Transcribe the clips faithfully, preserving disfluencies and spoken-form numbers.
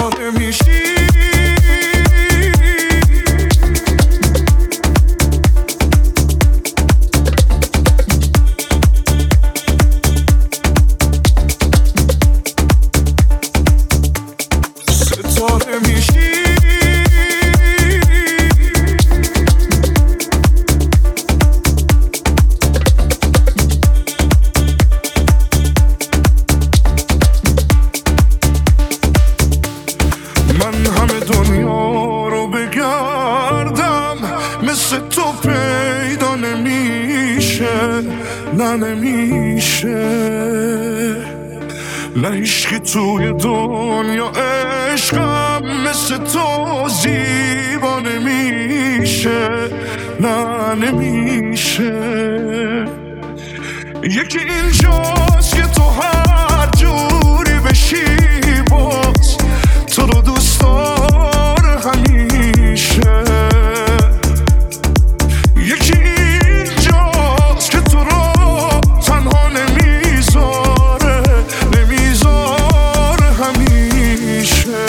ستاره میشی ستاره میشی من همه دنیا رو بگردم مثل تو پیدا نمیشه نه نمیشه نه هیچکی توی دنیا عشقم مثل تو زیبا نمیشه نه نمیشه یکی اینجاست که تو هر جوری بشی باز تو رو دوست داره همیشه یکی اینجاست که تو رو تنها نمیذاره نمیذاره همیشه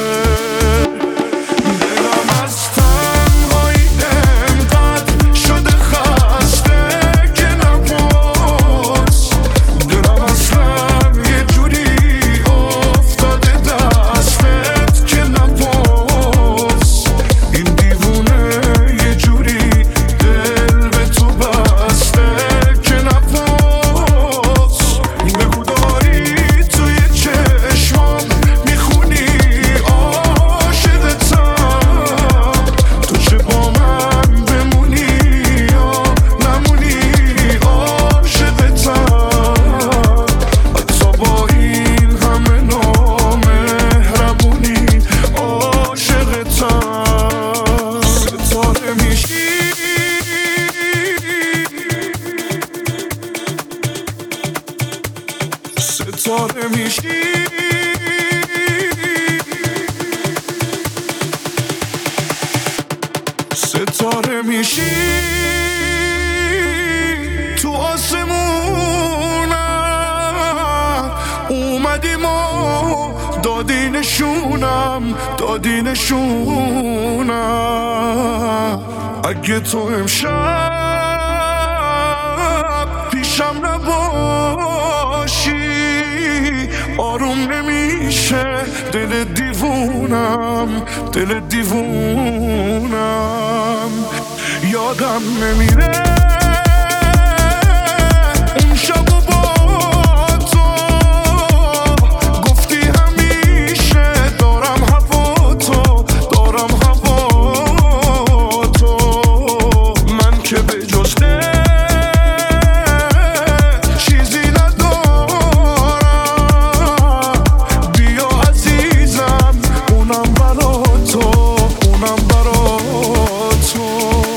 دلم از تنهایی انقدر شده خسته که نپرس دلم اصلا یه جوری افتاده دستت که نپرس این دیوونه یه جوری دل به تو بسته که نپرس بگو داری توی چشمام میخونی عاشقتم تو چه با من بمونی یا نمونی عاشقتم حتی با این همه نامهربونی عاشقتم ستاره میشی ستاره میشی ستاره میشی تو آسمونم اومدیم و دادی نشونم دادی نشونم اگه تو امشب پیشم نباشی آروم نمیشه دل دیوونم دل دیوونم یادم نمیره اون شب و با تو گفتی همیشه دارم هوا تو دارم هوا تو من که به جز چیزی ندارم بیا عزیزم اونم برا تو اونم برا تو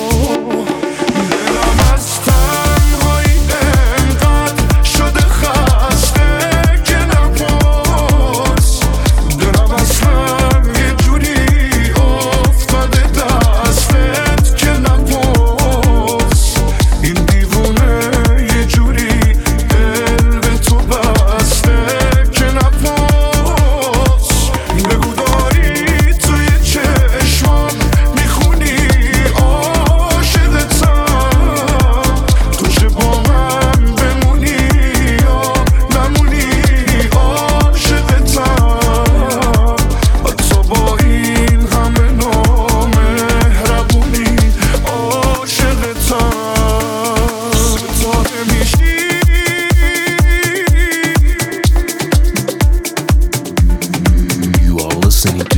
دلم از تنهایی انقدر شده خسته که نپرس دلم اصلا یه جوری افتاده دستت که نپرس این دیوونه یه جوری دل به تو بسته که نپرس بگو داری توی چشمام میخونی عاشقتم تو چه با من بمونی یا نمونی عاشقتم حتی با این همه نامهربونی عاشقتم ستاره میشی You are listening